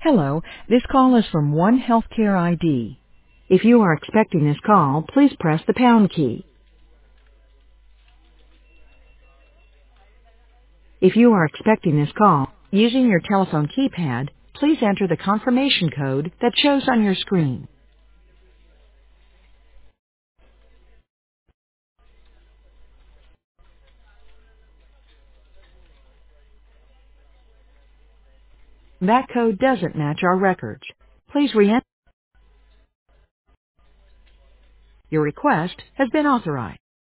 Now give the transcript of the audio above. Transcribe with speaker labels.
Speaker 1: Hello, this call is from One Healthcare ID. If you are expecting this call, please press the pound key. If you are expecting this call, using your telephone keypad, please enter the confirmation code that shows on your screen. That code doesn't match our records. Please re-enter. Your request has been authorized.